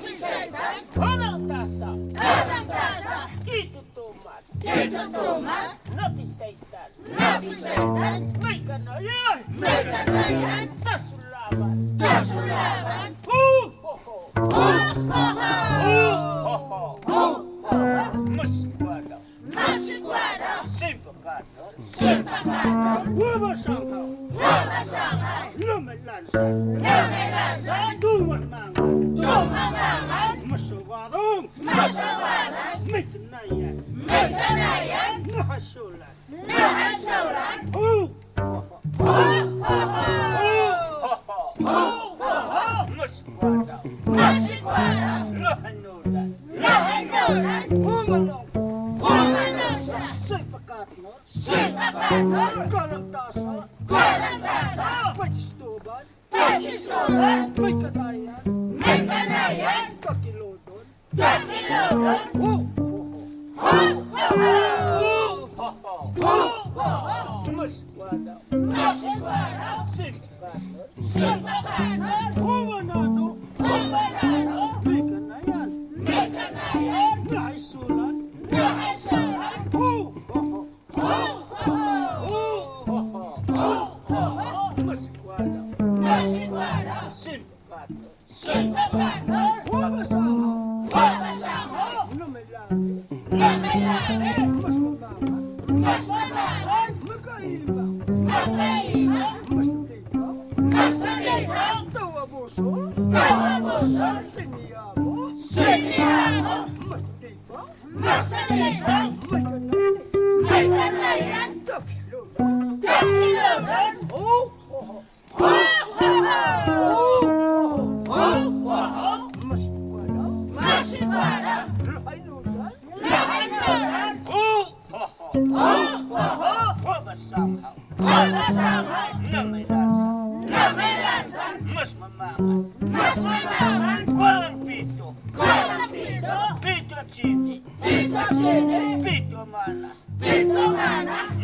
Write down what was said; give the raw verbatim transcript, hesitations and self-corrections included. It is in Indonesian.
Napisaitan. Kanang tasa. Kanang tasa. Itutuman. Itutuman. Napisaitan. Napisaitan. May kanayan. May kanayan. Tasulaban. Tasulaban. Hu ho ho. Ho ho ho. Ho ho. Ho ho ho. Masikwada. Masikwada. Simpakado. Simpakado. Wabasanghaw. Wabasanghaw. Lumelansan. Lumelansan. Tumanmangan. Tumangangan. Masawadong. Masawadan. May kanayan. May kanayan. Nahasulan. Nahasulan. Hu Ho ho ho. ho ho. Ho ho ho. Masikwada. Masikwada. Lahanulan. Lahanulan. Humanong. Humanong siya. Simpakado. Simpakado. Kanang tasa. Kanang tasa. Pachistuban. Pachistuban. May kanayan. May kanayan. Kakilodon. Kakilodon. Hu Ho ho ho. ho ho. Ho ho ho. Masikwada. Masikwada. Simpakado. Simpakado. Humanano. Humanano. May kanayan. May kanayan. Nahisulan. Nahasulan. Hu ho ho. Ho ho ho. Hu ho ho. Ho ho ho. Masikwada. Masikwada. Simpakado. Simpakado. Wabasanghaw. Wabasanghaw. Lumelaki. Lumelaki. Mas mabangat. Mas mabangat. Magkaibang. Magkaibang. Mas nagibang. Mas nalibang. Tawabuso. Tawabuso. Siniyamo. Siniyamo. Mas nagibang. Mas nalibang. May kanayan. May kanayan. Kakilodon. Kakilodon. Hu ho ho. Ho ho ho. Hu ho ho. Ho ho ho. Masikwada. Masikwada. Lahanulan. Lahanulan. Hu ho ho. Ho ho ho. Wabasanghaw. Wabasanghaw. Lumelansan. Lumelansan. Mas mamangan. Mas mabangat. Walang pito. Walang pito. Pito at sini. Pito sini. Pito mana. Pito mana.